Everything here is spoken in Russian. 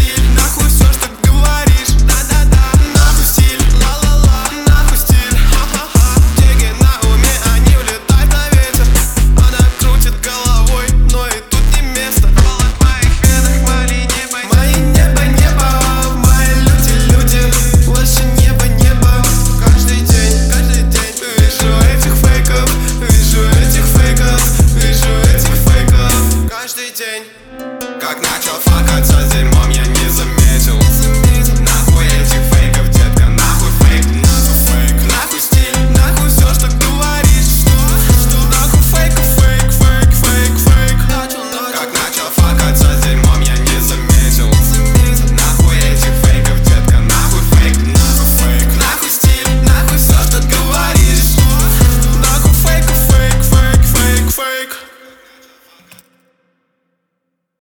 стиль, нахуй все, что говоришь. Да-да-да, нахуй стиль, ла-ла-ла, нахуй стиль, ха-ха-ха. Деньги на уме, они улетают на ветер. Она крутит головой, но и тут не место. Голод в моих венах, мои небо, мои небо, небо. Мои люди, больше небо, небо. Каждый день вижу этих фейков, вижу этих фейков, вижу этих фейков. Каждый день, как начал